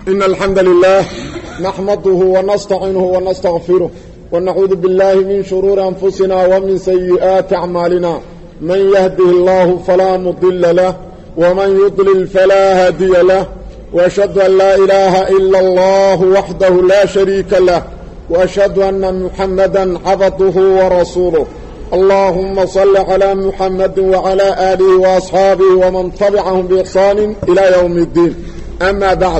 إن الحمد لله نحمده ونستعينه ونستغفره ونعوذ بالله من شرور أنفسنا ومن سيئات أعمالنا من يهده الله فلا مضل له ومن يضلل فلا هادي له وأشهد أن لا إله إلا الله وحده لا شريك له وأشهد أن محمدا عبده ورسوله اللهم صل على محمد وعلى آله وأصحابه ومن تبعهم بإحسان إلى يوم الدين أما بعد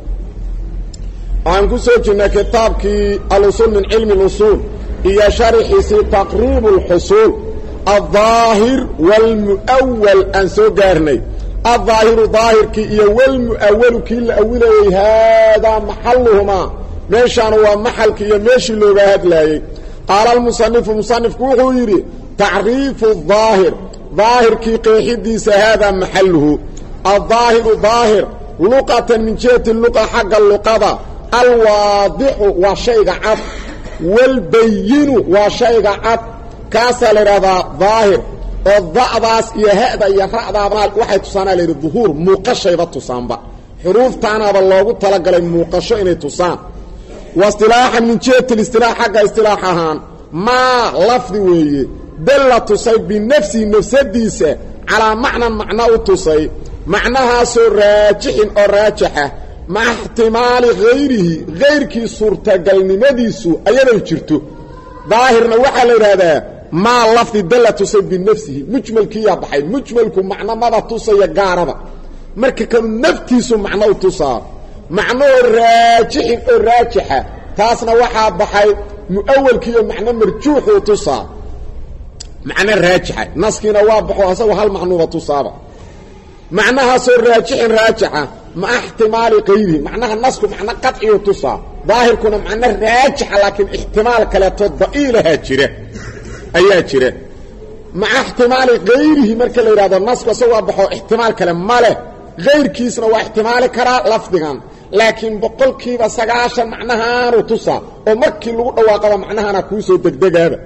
عن كسوجنا كتابك الأصول من علم الأصول هي شرح تقريب الحصول الظاهر والمؤول أنسو قارني الظاهر ظاهر كي والمؤول كي الأولي هذا محلهما ميشان هو محل كي ميشي اللغات لاي قال المصنف كوحو يري تعريف الظاهر ظاهر كي قيحديس هذا محله الظاهر ظاهر لقة من جهة اللقة حق اللقة الواضح وشيء عد والبين وشيء عد كاسل هذا ظاهر الضعضاس يهدى يفرع ذلك واحد تصانى للظهور موقشة تصان بقى حروف تانا بالله تلقى الموقشة إنه تصان واصطلاحا من جهة الاصطلاح حق اصطلاحها ما لفظ ويه دل تصيب بنفسه نفسه على معنى تصيب معناها راجح أو راجحة مع احتمال غيرك صورة قلنمديسو أيضا جرته ظاهرنا وحل هذا ما لفظ دل تصيب بنفسه مجمل كي يبحي مجملكم معنى ماذا تصيب قاربا مركا كانوا نفتيسو معنى تصار معنى راجح أو راجحة تاسنا وحا بحي مؤول كي معنى مرجوح وتصار معنى راجحة نسكينا وابحوا أسوا هالمعنى تصار معناها صور راجحة مع احتمال غيره معناها النسك معنى قطعي وتصار ظاهر كنا معنى راجحة لكن احتمال كلا تضئيلها جره أيها جره مع احتمال غيره مركا ليراد النسك سوى بحو احتمال كلا ماله غير كيسنا واحتمال كرا لفظا لكن بقول كيبا سقاشا معناها وتصار ومركي اللغة واقبا معناها نكوسو دقدق هذا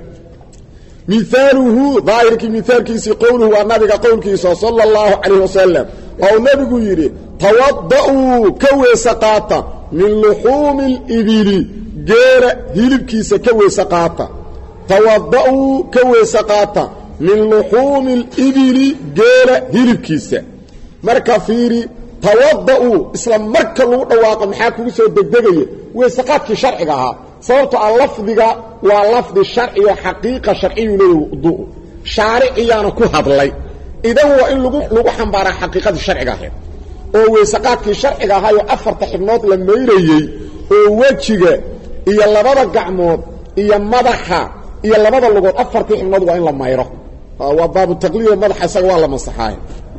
مثاله ظاهرك مثال كيسي قوله والنبي قول كيسا صلى الله عليه وسلم أو نبي يري توضأوا كوي سقاطة من لحوم الإبل جير هلب كيسا كوي سقاطة توضأوا كوي سقاطة من لحوم الإبل جير هلب كيسا مركا فيري توضأوا إسلام مركا الواقع محاكو سو دقدقية ويسقاطك شرعها صورت اللفظ واللفظ الشرعي وحقيقة شرعي له شارعيانا كهضلي إذا هو إن لغو حنبارا حقيقة الشرعي oo weesaqaadkii sharciga ahaa oo afarta xibnood la meeyrayay oo wajiga iyo labada gacmood iyo madaxa iyo labada lugood afartii xibnood waa in la mayro waa baabu taqliid madaxa isaga waa la masaxay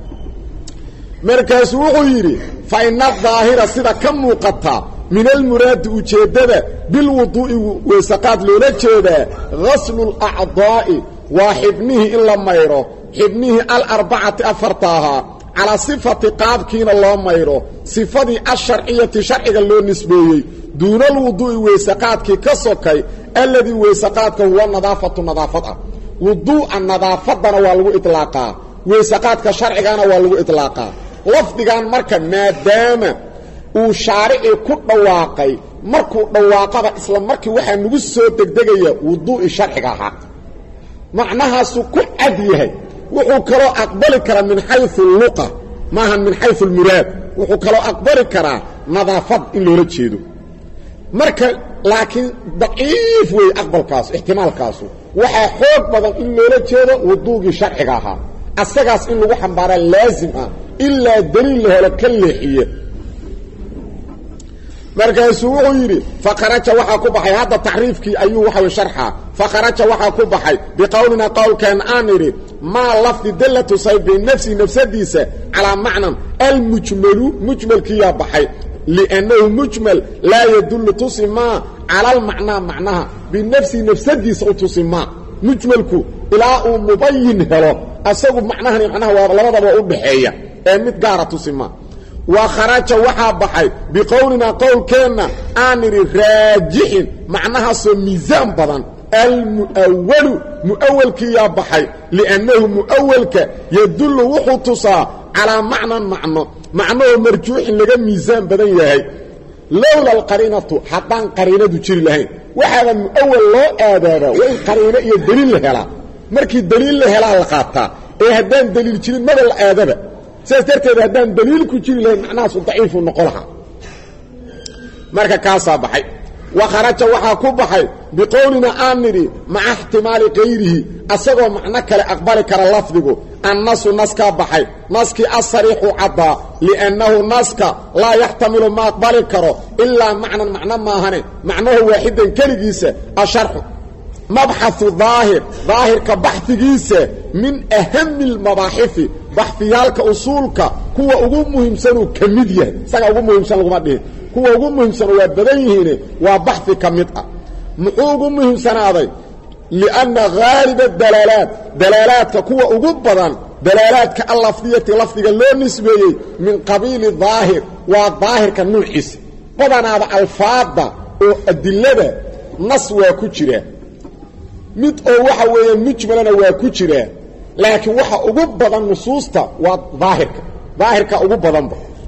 markaas wuxuu yiri fa inna dhaahira sida ka muuqata من المراد وجدده بالوضوء وسقات لولا جيده غسل الأعضاء وحبنه إلا ميره حبنه الأربعة أفرتها على صفة قابكين الله ميره صفة الشرعية شرعية اللون نسبية دون الوضوء وسقات كسوكي الذي وسقاتك هو النظافة وضوء النظافة والو إطلاقا وسقاتك شرعية والو إطلاقا لفظان مركب ما دام وشارعي ku dhawaaqay markuu dhawaaqada isla markii waxa nagu soo degdegaya wuduu'i sharciga aha macnahaas ku cad yahay wuxuu kala aqbali kara min haythu luqa maahan min haythu murad wuxuu kala aqbali kara nadaafad in loo jeedo marka laakiin daciif way aqbalkaas ihtimaalkaas waxa xoog badan in loo jeedo wuduu'i sharciga aha asagaas in lagu xambaara laazim ah illa daliil helo kaleexiye markaas uu yiri faqaraja waxa ku baxay hada taariifkii ayuu waxa sharxa faqaraja waxa ku baxay biqawlina qawlkan aaniri ma lafdi dallatu sayb nafsadiisa ala macna al mujmal kiya baxay li'annahu mujmal la yadullu tusma ala al macna macnaha binafsadiisa tusma mujmalku ila mubayyin helo asagu macnaha waa labadaba u dhaxeeya ee mid gaar ah tusma وخرج وحابحي بقولنا قول كنا آمر راجح معناها ميزان بدن المؤول كي يابحي لأنه مؤولك يدل وحطصا على معنى مرجوح لغا ميزان بدن يهي lowla alqariinatu haddaan qariinadu jiri lahayn waxaaba mu'awal loo aadaabaa waa in qariino iyo daliil la helaa markii daliil la helaa la qaataa ee haddaan daliil jirin maba la aadaba sidaas darteed haddaan daliil ku jiri lahayn macnahaasu daciifu noqon lahaa marka kaasaa baxay وخرج وحا كبحي بقولنا آمري مع احتمال غيره أساقو معنى كلا أقبال كرا لفظه النص نسكا بحي نسكي الصريح عضا لأنه نسكا لا يحتمل ما أقبال كرا إلا معنى ما هني معناه واحد كالجيسة الشرح مبحث ظاهر كبحث جيسة من أهم المباحث بحثيالك أصولك هو أقوم مهم سنو كميديا ساقا أقوم مهم سنو كميديا هو ugu muhiimsan waa badan yihiin waa baxthi kamid ah muxuu ugu muhiimsanaaday lianna ghalib ad-dalalaat kuwa ugu badan dalalaadka al-lafdiyati lafdiga loo nisbeeyay min qabiil dhaahir waa dhaahirka nuuciisa badanaada alfaada oo adillada nas waa ku jira mid oo waxa weeye mujmalana waa ku jira laakiin waxa ugu badan nusuusta waa dhaahirka ugu badan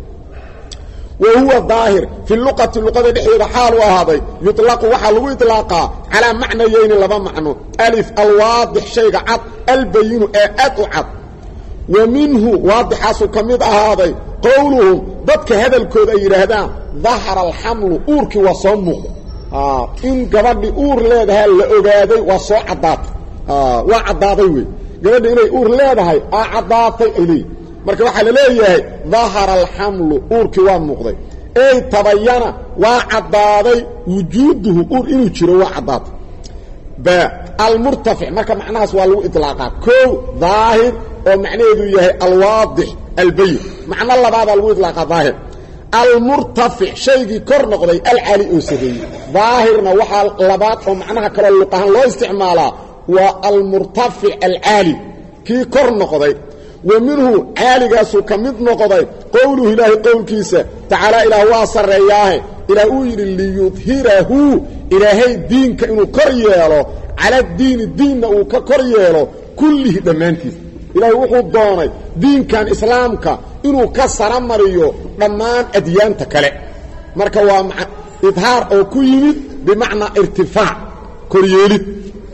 وهو ظاهر في اللغة دحيد حال وهذا يطلق وحال إطلاقا على معنيين لبا معنى ألف الواضح شيء عط البين أتعط ومنه واضح حاسو كميد هذا قولهم ضدك هذا الكود أي رهدان ظهر الحمل أورك وصمه إن قبل أور ليدها لأغادي وصو عضات وعضاضي قبل إلي أور ليدها عضاطي إلي marka waxa la leeyahay dhahara alhamlu urki waa muuqday ay tabayana waa cadaaday wujuuduhu ur inuu jiro waa cadaad ba almurtafi marka macnahaas waa lagu itlaaqa koo dhaahir oo macnaheedu yahay alwaadih albayn macna labaad lagu itlaaqa dhaahir almurtafi shaygi kor noqday alali oo sadeey dhaahirna waxa labaad oo macnaha kale luqahan loo isticmaalaa waa almurtafi alali ki kor noqday ومنه عالقاسو كمد نقضي قوله إلهي قول كيسا تعالى إله واصر إياه إله أوير اللي يظهره إلهي الدين كأنه كرياله على الدين أو ككرياله كله دمانتيس إلهي وحو الضاني دين كان إسلامك إنه كسر مريو دمان أديان تكالي مركوا مع إظهار أو كيمد بمعنى ارتفاع كريالي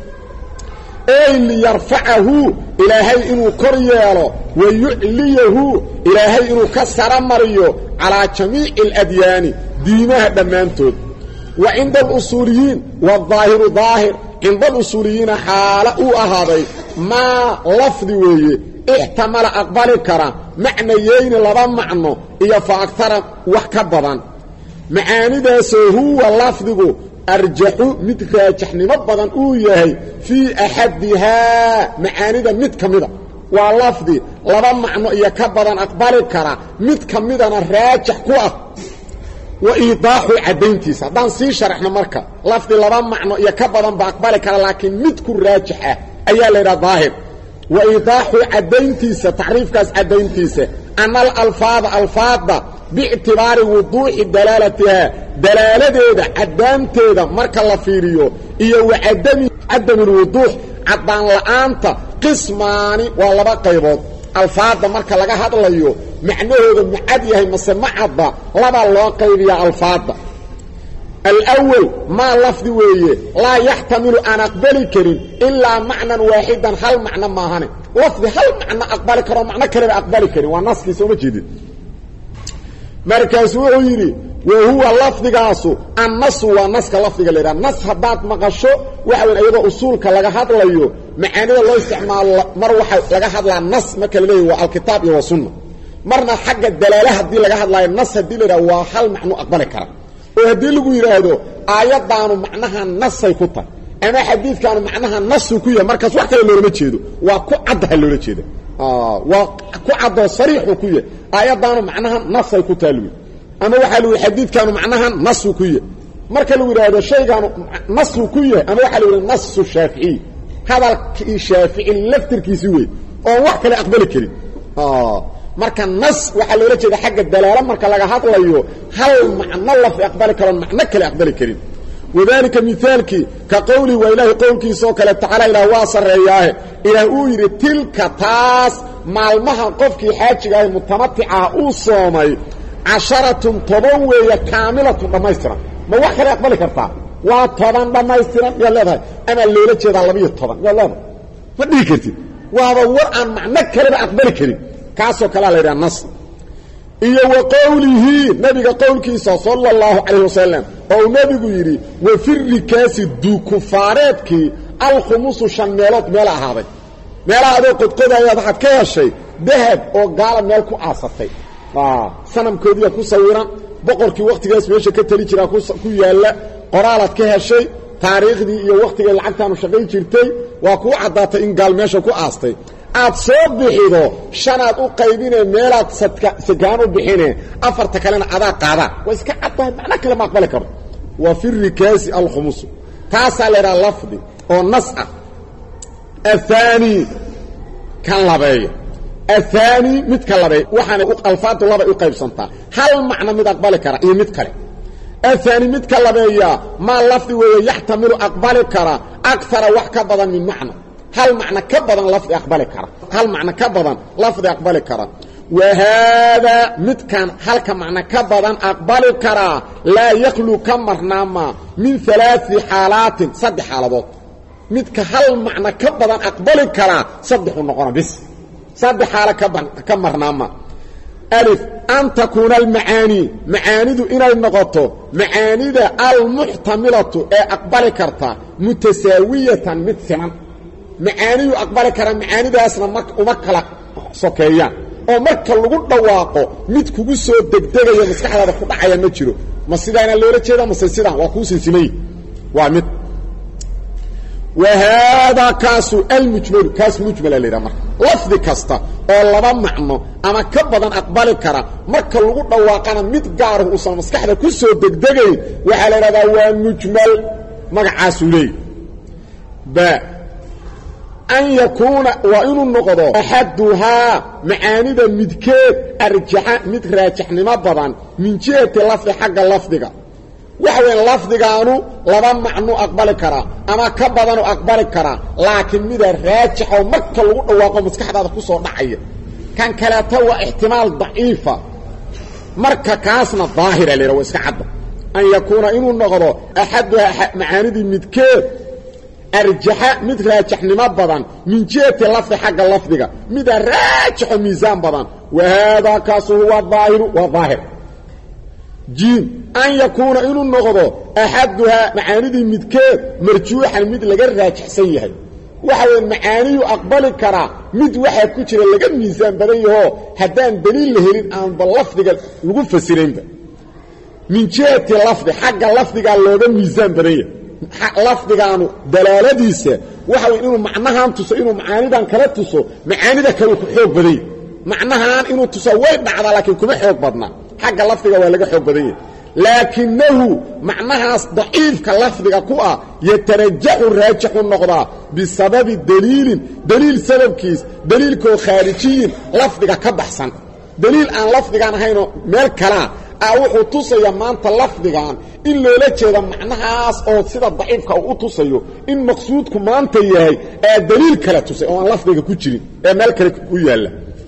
أي اللي يرفعه إلهي إنه كرياله ويعليه إلهي إنه كسر مريو على جميع الأديان دينها دمانتود وعند الأصوليين والظاهر ظاهر عند الأصوليين حالة أهضي ما لفظي ويه احتمل أقبال كرا معنيين لبا معنو إيا فأكثر وحكبضا معاني داسو هو لفظه أرجحوا متراجح نمبضا أوياهي في أحدها معاني دا متكمدا واللفظي لبا معنو إيا كبضا أقبال كرا متكمدا راجح كوا وإيضاح عدينتيس دان سي شرحنا مركا لفظي لبا معنو إيا كبضا بأقبال كرا لكن متكو راجحة أيها لنا ظاهر وإيضاح عدينتيس تعريف كاس عدينتيس أن الألفاظ باعتبار وضوح دلالتها دلالتها عدامتها مركا الله فيريو إيا وعدم الوضوح عدان لآنت قسماني والله بقيبوت الفاظ مركا لغا هدليو معنوه معديه مسمع عدا لبا الله قيبيا الفاظ الأول ما لفظ ويه لا يحتمل أن أقبل كريم إلا معنى واحدا هل معنى ما هني لفظ هل معنى أقبل كريم معنى كريم أقبل كريم والناس كيسوما جديد مركز ويري وهو لفظ قاسو النص والنص كلفظ ليرا النص حدات مقشو وحوين أيضا أصولك لغا هدليو معاني الله استعمال مروحة لغا هدلا النص مكالبيه والكتاب والسنة مرنا حق الدلالة دي لغا هدلا النص دي ليرا وحل معنو أقبل كريم وهدي لغو يرادو آيات دانو معناها النص يكوطا أما حديث كانوا معناها النص وكوية مركز وقت اللي لما تشيدو وكو عدها اللي تشيدو وكو عدها صريح وكوية آيات دانو معناها النص يكوطا لوي أما وحلو الحديث كانوا معناها النص وكوية مركز لو يرادو الشيء كانوا نص وكوية أما وحلو النص الشافعي هذا الشافعي اللفتر كيسوي ووحكا لأقبل كريم marka nas waxa loo jeedaa xagga dalaala marka laga hadlayo hal macna la fi aqbal karan macna kale aqbal karin wadaalika mithaalki ka qawli wa ilaahi qawlki soo kale taala ila waasarayah ila uu yiri tilka taas maalmaha qofkii xaajiga ay mutamatti'a uu soomay casharatun 10 weeye kaamilatun dhammaystiran ma wax kale aqbali kartaa waa 10 dhammaystiran yaa leedahay ama loola jeedaa 12 yaa leedahay ma dhihi kartid waaba war aan macno kaleba aqbali karin kaasoo kale la yidhaha nas iyo wa qowlihi nabiga qowlkiisa sallallahu alayhi wasallam oo nabigu yiri wa firrikaasi dukufaareedkii alkhumusu shan meelood meel ahaaday meelaha adoo qodqodayaad waxaad ka heshay dahab oo gaala meel ku aasatay sanamkoodiya ku sawiran boqorkii waqtigaas meesha ka tali jira ku yaala qoraalaad ka heshay taariikhdii iyo waqtigii lacagtaanu shaqayn jirtay waa ku cadaatay in gaal meesha ku aastay aad soo bixido shanaad u qaybinay meelaad sagaan u bixine afarta kalena adaa qaada waa iska caddahay macna kale ma aqbali karo wa fi rikaasi alkhumus taasa leeyahay lafdi oo nas ah athani kan labeeyo athani mid ka labeeyo waxaana alfaadu laba u qaybsantaa hal macna mid aqbali kara iyo mid kale athani mid ka labeeya ma lafdi weeye yaxtamilu aqbali kara akthara wax ka badan min macna هل معنى كبدا لفظ أقبل كرا هل معنى كبدا لفظ أقبل كرا وهذا متكان هل كمعنى كبدا أقبل كرا لا يخلو كمرناما من 3 حالات 3 حالات متك هل معنى كبدا أقبل كرا 3 نقرة بس 3 حالة كمرناما ألف أن تكون المعاني معاني دو إنا النقطة معاني دا المحتملة أقبل كرتا متساوية متسما معاني أقبل كرا معاني دا أصلا ومكلا سوكيان oo marka lagu dhawaaqo mid kugu soo degdegayo maskaxdaada ku dhacaya ma jiro ma sidaana loo jeedo ma sidaan waa ku sinsimay waa mid وهذا كاس المجمل كاس مجمل اللي رمى لفظ كاستا oo laba macno ama ka badan aqbali kara marka lagu dhawaaqana mid gaar ah oo maskaxda ku soo degdegay waxa la yiraahdaa waa mujmal magacaas u leey ba أن يكون وإن النقض أحدها معاني ذا مدكيت أرجح متراجح نمبضا من جهة اللفظ حق اللفظك وحوين اللفظك أنه لبا معنو أقبل كرا أما كبضا أقبل كرا لكن مدى راجح ومكة الواقع مسكحة هذا قصة ضعية كان كلاته احتمال ضعيفة مركة كاسنا ظاهرة لروا اسكحة أن يكون إن النقض أحدها معاني ذا مدكيت أرجح مثل راجح نمبضا من جهة اللفظ حق اللفظك مدى راجح ميزان بضا وهذا كاسه هو الظاهر وظاهر جيم أن يكون إنو النقض أحدها معاني دي مدكير مرجوحا مد لغا راجح سيئا وحاول معاني أقبل كرا مد واحد كتير لغا ميزان بضا هدان دليل لهرين أن باللفظك لغو فسرين من جهة اللفظ حق اللفظك لغا ميزان بضا lafdigaanu dalaaladiisa waxa weey inuu macnahan tuso inuu macaanidan kala tuso macaanida kale ku xoog baday macnahan inuu tuso way dhacda laakiin kuma xoog badna xagga lafdiga waa laga xoog badan laakinahu macnahaas daciifka lafdiga ku ah yatarajjahu raajihu noqda bisababi daliil sababkiis daliilko khaarijiyin lafdiga ka baxsan daliil aan lafdigan ahayno meel kala wuxuu tusaya maanta lafdigan in loola jeedo macnahaas oo sida daciifka uu tusayo in maqsuudku maanta yahay daliil kala tusay oo aan lafdiga ku jirin meel kale ku yaala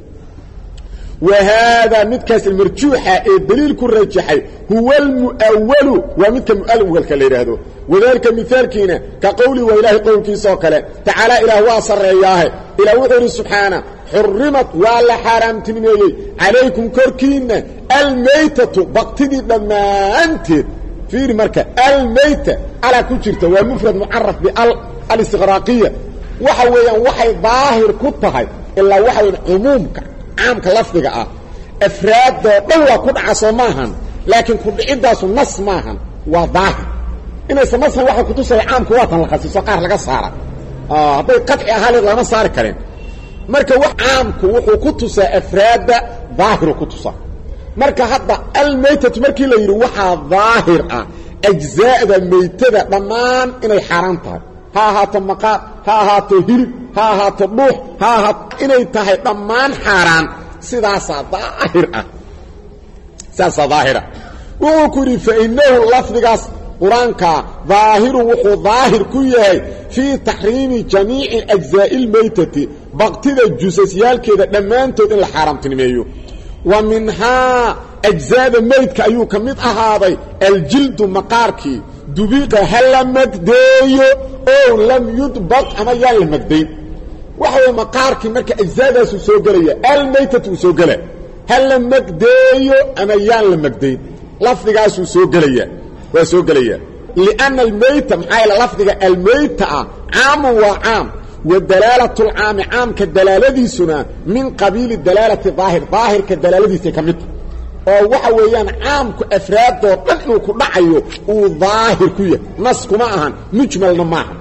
وهذا متكاس المرجوحة الدليل كل رجحي هو المؤول ومتك المؤول كالليل وذلك مثال كينا كقولي وإله قولك سوكلا تعالى إله واصر إياه إلى وحر سبحانه حرمت ولا حرمت من إليه عليكم كركين الميتة بقتدي لما أنت في المركة الميتة على كترته ومفرد معرف بالاستغراقية وحويا وحي ظاهر كتها إلا وحي عمومك عامك لفظك افراد دوا كدعا سماهن لكن كدعيداس نص ماهن وظاهر ان سمسها waxa ku tusay caamku waatan la qasiso qaar laga saara haday qadci ahal lama saar kareen marka wax caamku wuxuu ku tusay afraada daahir ku tusaa marka hadda almaytatu markii la yiri waxa daahir ah ajzaada maytada dhamaan inay xaraan tahay ha haato maqaar ha haato hilib ha haato dhuux ha haato inay tahay dhamaan xaraan sidaas daahir ah sidaas daahira وكري فإنه لفظ قرآنك ظاهر وحو ظاهر كيه في تحريم جميع أجزاء الميتة بقتد الجسسيال كده لما أنتو إن الحرام تنميو ومنها أجزاد ميتك أيو كميت أهاضي الجلد مقاركي دبيق هل مكدي أو لم يدبق أما يال مكدي وحوى مقاركي مركا أجزاد سوغلية الميتة سوغلية هل مكدي أما يال مكدي لفظك سوغلية وسوغلية لأن الميتة محايلة لفظك الميتة عام وعام والدلالة العام عام كالدلالة دي سنة من قبيل الدلالة ظاهر كالدلالة دي سكمت وحويان عام كأفراد دورتنه كنعيه وظاهر كيه نسك معها مجمل معها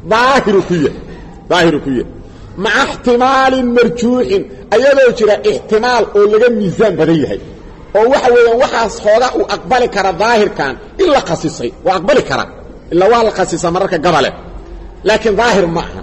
ظاهر كيه مع احتمال مرجوح أيضا جرى احتمال ولغا ميزان بديه وحويان وحاس خوضا وأقبل كرا ظاهر كان إلا قصيصي وأقبل كرا إلا وحا قصيصة مركة قبله لكن ظاهر معها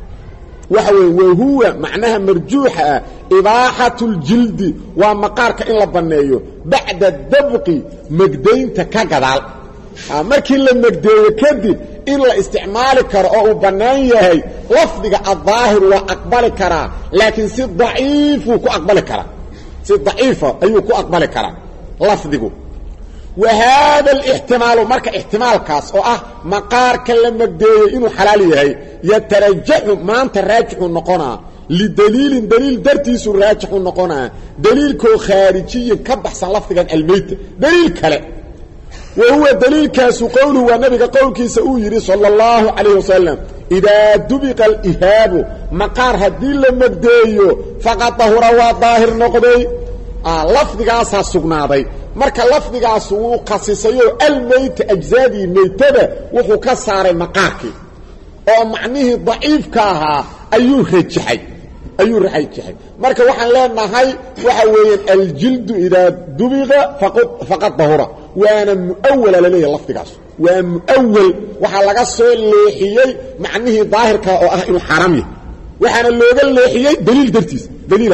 وهو معناها مرجوحة إباحة الجلد ومقارك إلا بنيه بعد الدبق مقدين تكاقدال مركي لما مقدين كدب إلا استعمال كرأو بنيه لفظك الظاهر وأقبل كرا لكن سيد ضعيف وكو أقبل كرا سيد ضعيفة أيو كو أقبل كرا لفظك وهذا الاحتمال مركا احتمال كاس مقارك لما مقدين إنو حلاليه يترجح ما أنت راجح النقونا لدليل دليل درتيس راجح النقونا دليل كو خارجي كبحث لفظا الميت دليل كلا وهو دليل كاس قوله والنبي قول كيس أويري صلى الله عليه وسلم إذا دبق الإهاب مقار هدين لما بديو فقط ظهر وظاهر نقضي لفظا سقناضي marka lafdigaas uu qasisayo almayt ajzaadi maytada wuxuu ka saaray maqaarkii oo macnihi dhaifka ahaa ayuu rajaxay marka waxaan leenahay waxa weeyaan aljildu ila dubiga faqad dahura waana muawwal leeyahay lafdigaas waa muawwal waxa laga soo leexiyay macnihi daahirka oo ah inuu xaraam yahay waxaana looga leexiyay daliil dartiis daliil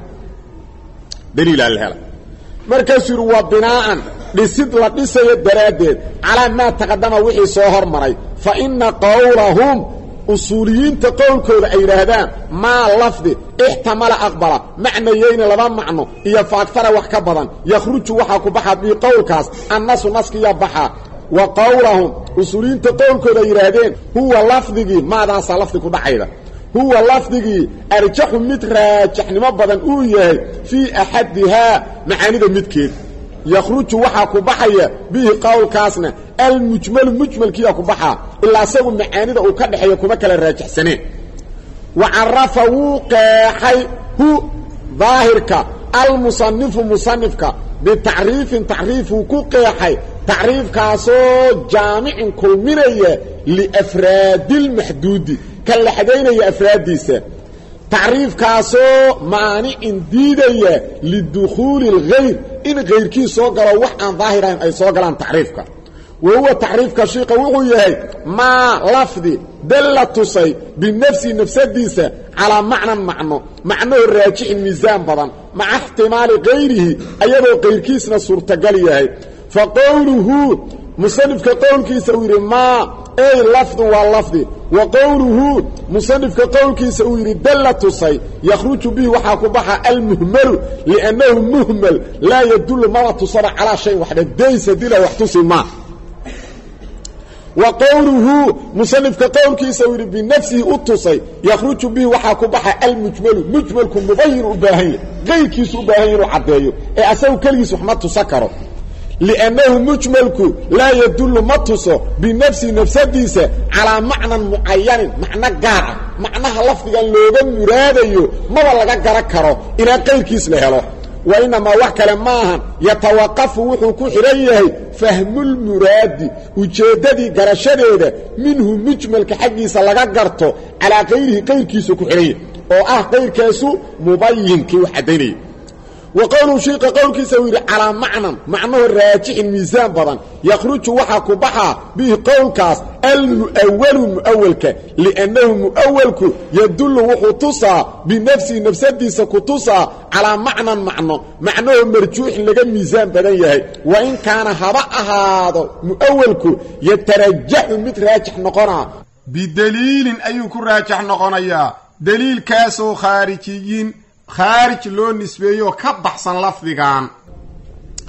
hal markaasuu waa binaan dhisid la dhisayo daraadeed ala ma taqadama wixii soo hormaray fa inna qawlahum usuuliyiinta qowlkooda ay yiraahdaan ma lafdi ihtamala aqbala macnayeyn laba macno iyo faakfara wax ka badan yakhruju waxa ku baxa bi qowlkaas annasu naskiya baxa wa qawlahum usuuliyiinta qowlkooda ay yiraahdeen huwa lafdigi maadaas lafdi ku dhacayda هو لفظي أرجح متراجح نمبضا أويه في أحدها معاني ذا متكيد يخرج وحاكو بحية به قول كاسنا المجمل كي يكو بحا إلا سوى معاني ذا أكاد حيكو مكال الراجح سنين وعرفه قاحي هو ظاهرك مصنفك بتعريفه كو قاحي تعريف كاسو جامع كل منية لأفراد المحدود كلا حدين يا أفراديسة تعريف كاسو مانع ديدية للدخول الغير إن غير كي سوغلا وحان ظاهرين أي سوغلان تعريفك وهو تعريف كشيقة وهي ما لفظي دلت تصي بالنفس نفسديسة على معنى الراجح الميزان بضان مع احتمال غيره أيضا غير كيسنا صورة قليه فقوله مصنف كقول كيسوير ما أي لفظ واللفظ وقوله مصنف كقول كيسوير دلت تصي يخرج به وحاكو بحا المهمل لأنه مهمل لا يدل ما تصرع على شيء وحده ديس ديلا واحتصي ما وقوله مصنف كقول كيسوير بنفسه التصي يخرج به وحاكو بحا مجمل كمبين أباهي غير كيس أباهي وعديه أساو كليس وحمد تسكره لأنه مجملك لا يدل متصو بنفسه نفسديسة على معنى معين معنى قارع معناها لفظا لوغا مراديو ما بلغا قركرو إلى غير كيس لهلو وإنما وحكا لماها يتوقف وحكو حريه فهم المراد وجددي قرشده منه مجملك حقيسة لغا قرطو على غير كيسو كحريه غير كيسو مبين كي وحديني وقوله شيء قول كيسوير على معنى الراجح الميزان بضان يخرج وحاكو بحا به قول كاس المؤولك لأنه مؤولك يدل وحتصى بنفسه نفسديس كتصى على معنى مرجوح لغا ميزان بدن وإن كان هباء هذا مؤولك يترجح متراجح نقنا بدليل أيك راجح نقنا دليل كاسو خارجيين خارج لو نسبيه كبحسن لفظيان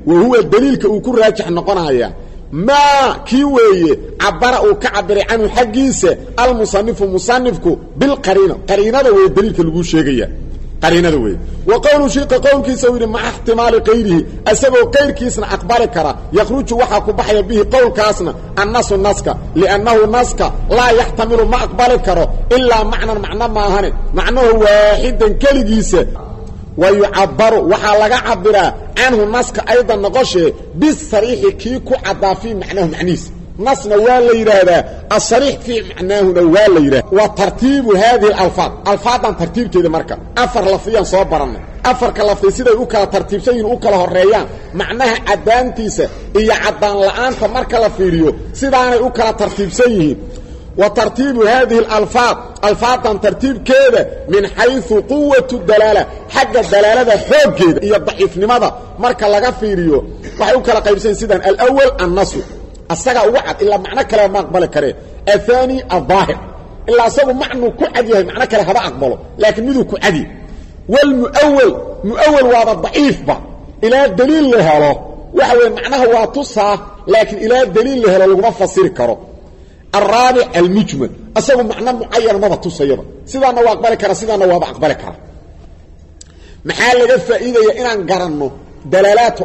wahuwa daliilka uu ku raajix noqonaya maa kii weeye cabara uu ka cabiray canhu xaggiisa almusanifu musanifku bilqariina qariinada weeye daliilka lagu sheegaya qariinada weeye wa qowlu shiiqa qowlkiisa uu yidhi maca ixtimaali qayrihi asagoo qayrkiisna aqbali kara yakhruju waxaa ku baxaya bihi qowlkaasna annasu naska liannahu naska laa yaxtamilu ma aqbali karo ilaa macnan macno maahane macnahu waaxidan keligiisa wayucabaru waxaa laga cabiraa canhu naska aydan noqoshee bisariixi kii ku caddaa fii macnaahu macnihiisa nasna waa la yidhaahdaa asariix fii macnaahuna waa la yidhahda wa tartiibu haadihi alfaad alfaadan tartiibteeda marka afar lafdiyaan soo barannay afarka lafdi siday u kala tartiibsan yihin u kala horeeyaan macnaha caddaantiisa iyo caddaan la'aanta marka la fiiriyo sidaanay u kala tartiibsan yihiin wa tartiibu haadihi alalfaad alfaadan tartiibkeeda min xayثu quwatu dalaala xagga dalaalada xooggeeda iyo daciifnimada marka laga fiiriyo waxay u kala qaybsanyihin sidaan alawal annasu asagaa ugu cad ilaa macno kale ma aqbali karee aلثaanي الظaahir ilaa asagu macnuu ku cad yahay macno kale haba aqbalo laakiin miduu ku cadi wاlmuawal muawal waaba daciifba ilaa daliil la helo waxa weeye macnaha waa tusaa laakiin ilaa daliil la helo laguma fasiri karo الرابع المجمل أسأله معنى معين ما بتصيبه سيدانا وأقبل كرا سيدانا وأقبل كرا محال لغا فائدة إنان قرنه دلالات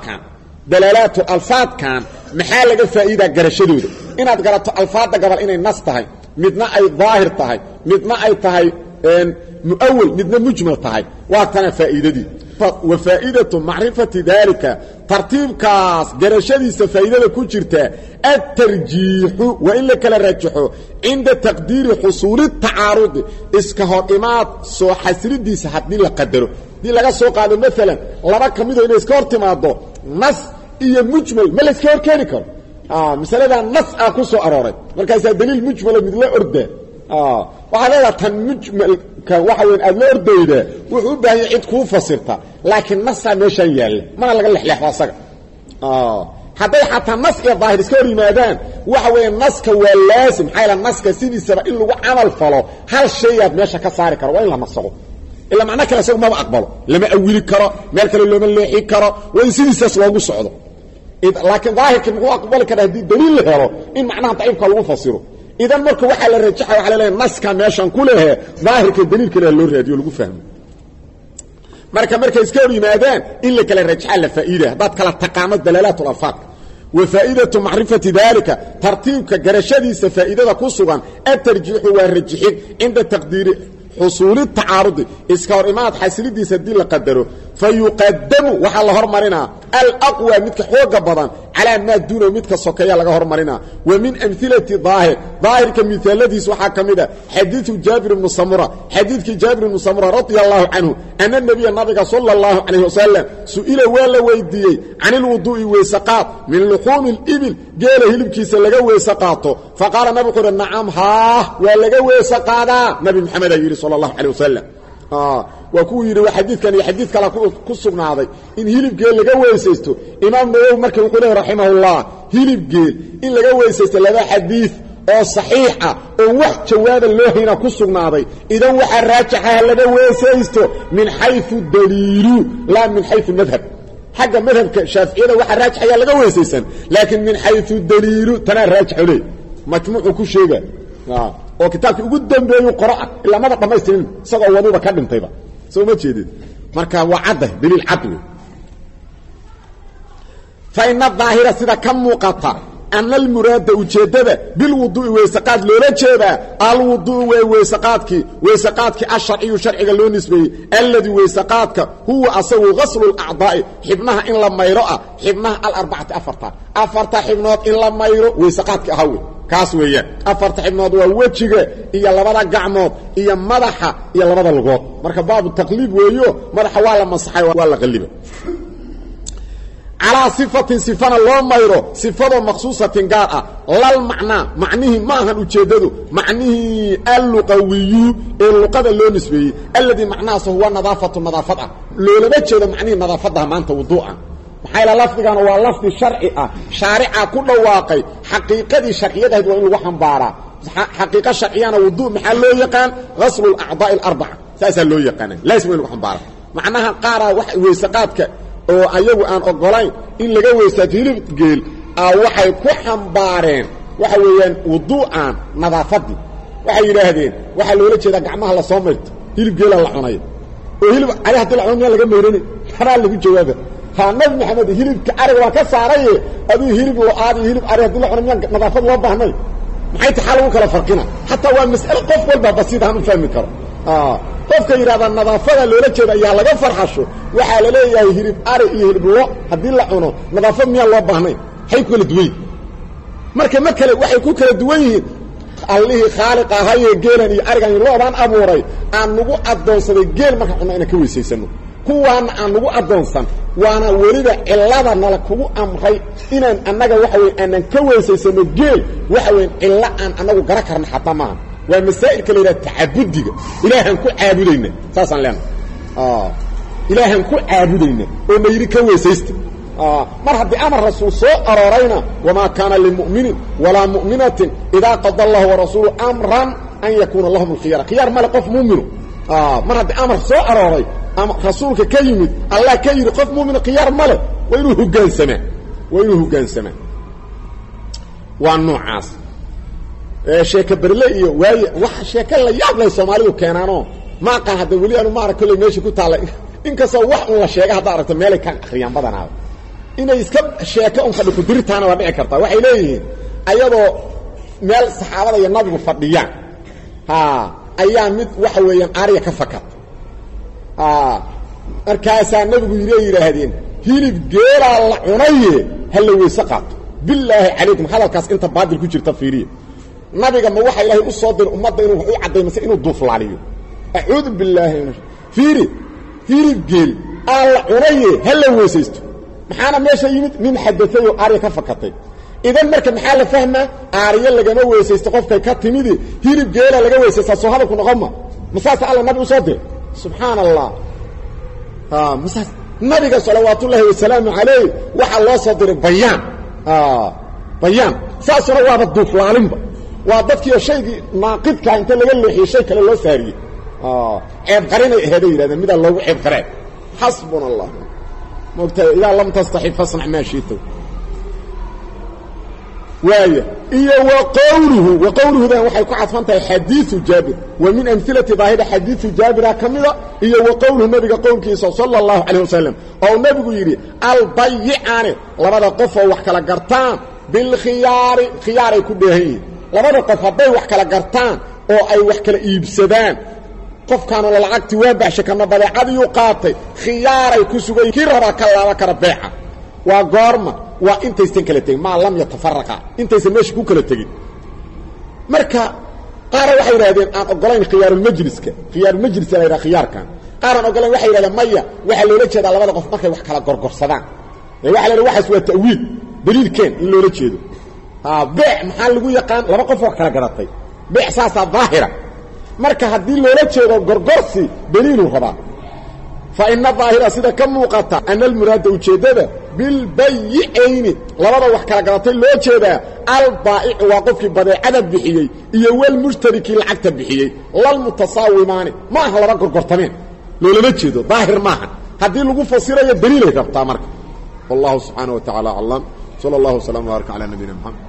ألفاظ كان محال لغا فائدة قرشدود إنان قرأت ألفاظ قبل إنان نص تهي مدنا أي ظاهر تهي مدنا أي تهي مؤول مدنا مجمل تهي وقتنا فائدة دي وفائدة معرفة ذلك ترتيب كاس قرشديس فائدة كجرتا الترجيح وإلا كلا رجحه عند تقدير حصول التعارض اسكهر إمات سو حسرد دي سحدني لقدره دي لغا سوق هذا مثلا لما كميدو إنه اسكهر تماده نص إيا مجمل ما الاسكهر كاريكر مثلا ده نص أكوسو أراري مركز دليل مجمل مثل أرده وعلى تن مجمل كواحد أدنى أرديده وحبه يعيد كو فصيرته لكن نصا ميشان يال ما لغا لحلح واسق حتى النص الظاهر اسكوري مادان وحوي النص كواللازم حيلا النص كسيدي سبا إلا وعمل فلو هل الشيء ماشا كساري كرا وإلا نصغو إلا معناه كلا سيقو ما بأقبله لما أولي كرا مالك لما الليحي كرا وإن سيدي سيسواقو صعوده لكن ظاهر كنه أقبل كرا دي دليل لهره إن معناه ضعيف كالو فصيره إذا مركو وحا للرجحة وحا لليه النص كان ماشان كلها ظاهر كالدليل كلا اللور راديو لقو فهمه marka iska hor yimaadaan in la kala rajxaa la faa'iido dad kala taqaamad dalalaat al-alfaad wa faa'iidatu ma'rifati dhalika tartiibka garashadiisa faa'iidada ku sugan at-tarjiihu wa rajxin inda taqdiir حصول التعارض اسكارمات حسلديس دي لا قدره فيقدم وحا لا هرمرنا الاقوى متك خوغ بدن على ما دون متك سوكيا لا هرمرنا ومن امثله ظاهر كمثالديس وحا كميده حديث جابر بن سمره حديث جابر بن سمره رضي الله عنه ان النبي صلى الله عليه وسلم سئل ولا ويدي عن الوضوء وسقاط من لحوم الابل قال هلبكيس لغا وسقاطه فقال النبي نعم ها ولا وسقادا نبي محمد صلى الله عليه وسلم وكو يري حديث كان حديث كلا كسغناday in hilib geel laga weesaysto imaam Nawawi markii uu qolay rahimahullah hilib geel in laga weesaysto laba xadiis oo saxiix ah oo wax jawaab loo hina ku sugnaaday idan waxa raajaxa laga weesaysto min haythu daliilu la min haythu madhhab حاجه madhabka shafiicida waxa raajaxa laga weesaysan laakiin min haythu daliilu tana raajaxu majmuucu ku sheega oo kitaabkii ugu dambeeyay qira'a ila ma dhamaystirin isagoo waduba ka dhintayba soo ma jeedid marka waa cad daliil cad fa inna dhaahira sida kam muuqata an al murad ujeedada bil wudu' weesaqad loola jeeda al wudu' weesaqadki ash-shar'i sharciga loo nisbeeyay alladhi weesaqadka huwa asagu ghasl al a'dha'i xibnaha in la mayro xibnaha al arba'ati afarta xibnood in la mayro weesaqadka ahawi kaas weeyaan afarta xibnood waa wajiga iyo labada gacmood iyo madaxa iyo labada lugood marka baabu taqliib weeyo madaxa waa la masaxay waa la qaliba ala sifatin sifana loo mayro sifado maqsuusatin gaar ah lal macna macnihi ma ahan ujeedadu macnihi al-luqawiyyu luqada loo nisbeeyay alladhi macnaahu huwa nadaafada loolaba jeedo macnihi nadaafada maanta wuduu'a maxay lafdigan waa lafdi sharci ah shariica ku dhawaaqay xaqiiqadii sharciyada waa in lagu xambaaraa xaqiiqa sharciyana wudu' maxaa loo yaqaan ghasl al-a'dha'i al-arba'a saasa loo yaqaan laasma in lagu xambaaraa macnaha qaara wax weesaqaadka oo ayagu aan ogolayn in laga weysaato hilib geel waxay ku xambaareen waxa weeyaan wuduu'an nadaafadii waxay yiraahdeen waxa loola jeedaa gacmaha la soo mayrto hilib geel la cunayo oo hilib ari hadii la cunayo laga meyrani xaraa lagu jawaaba ha nabi maxamed hilibka ariga waa ka saaray aduu hilib loo aadi hilib ari hadii la cunayo nadaafad loo baahnay maxay taxal ugu kala farqina hatta waa mas'ala qof walba basiid aan u fahmi karo qofka yiraahdo nadaafada loola jeedo ayaa laga farxasho waxa la leeyahay hilib ari iyo hilib loo hadii la cuno nadaafad miya loo baahnay hay kala duway marka kale waxay ku kala duwan yihiin allahi khaliq ahaye geelan iyo arigan looban abuuray aan nagu adoonsaday geel marka cunno inaan ka weysaysano kuwaan aan nagu adoonsan waana waliba cilada nala kugu amray inaan annaga waxa weey aanan ka weysaysano geel waxa weey cilla aan annagu gara karna xataa ma waa masaa'il kale ila taabudiga ilaahan ku caabudayna saasan leen ilaahan ku caabudayna oo mayri ka weysaysta mar haddii amar rasuul soo aroorayna wama kana lil mu'minin wala mu'minatin idha qada Allah wa rasuluhu amran an yakuna lahum al-khiyar khiyar mal qof mu'min mar haddii amar soo arooray ama rasuulka ka yimid Allah ka yiri qof mu'min khiyar mal wa inuu hogaansama waa noocaas sheeka barle iyo waay wax sheeka la yaab leh Soomaalidu keenaano ma qan hada wali aanu ma arko meesha ku taala inkastoo wax uu la sheegay hada aragto meel ka akhriyaan badanaa inay iska sheeko un fadhi ku diritaana waa dhici kartaa waxay leeyihiin ayadoo meel saxaabada iyo nabigu fadhiyaan ayaa mid waxa weeyaan ariga ka fakad markaas nabigu yiraahdeen hilib geela la cunaye hal weysa qaato billahi alaykum hadalkaas inta baadil ku jirta fiiriye nabiga ma waxa ilaahay u soo dir ummadda inuu u cadeeyo inuu duuflaaliyo a'uudu billahi fiiri hilib geel la cunaye hal weysaysto maxaana meesha yimid min xadathayoo ariga ka fakatay idan marka maxaa la fahmaa ariga lagama weysaysto qofka ka timidi hilib geela laga weysaysto soo hadalku noqoma masaas alla nabi u soo dir subhanallah masaas nabiga sallallahu alayhi wasallam waxa loo soo diray bayaan saasuna waa duuflaalinba waa dadkii shaygii naaqidka inta laga leexiyay shay kale loo saariyay ceeb qarinay ahaday yiraahdeen mid loogu ceeb qaray hasbunallah مقتل إذا لم تستحي فاصنع ما شئت وايه إيه وقوله ذا وحي كعطفانته حديث جابر ومن أمثلة ظاهرة حديث جابر كمذا إيه وقوله النبي قول كيسا صلى الله عليه وسلم أو النبي يري البيعان لماذا قفوا وحكا لقرطان بالخيار خيار يكون بهين لماذا قفوا بي وحكا لقرطان أو أي وحكا لإبسدان qof kaana la lacagti waa baxshay kana badeecad uu qaatay khiyaaray ku sugay kiraba kala kala beeca waa goorma waa intaysan kala tagin ma lam yatafarraqa intaysan meesha ku kala tagin marka qaar waxay yiraahdeen aan ogolayn khiyaarul majliska la yiraahdo khiyaarkan qaar aan ogolayn waxay yiraahdeen maya waxa loola jeedaa labada qof markay wax kala gorgorsadaan waxa la waxaas waa ta'wiid daliilkeen in loola jeedo beec maxaa lagu yaqaan laba qof oo kala garatay beec saasa daahira marka hadii loola jeedo gorgorsi daliil raba fa inna daahira sida ka muuqata an al murad ujeedada bil bay'ayn labada wax kala garatay loo jeeda al baa'i waa qofkii badeecada bixiyay iyo wal mushtariki lacagta bixiyay lal mutasaawimaani ma aha laba gorgortameen loola jeedo daahir maaha hadii lagu fasirayo daliil ay rabtaa marka wallahu subhanahu wa ta'ala allam sallallahu alayhi wa sallam wa baraka ala nabiyina muhammad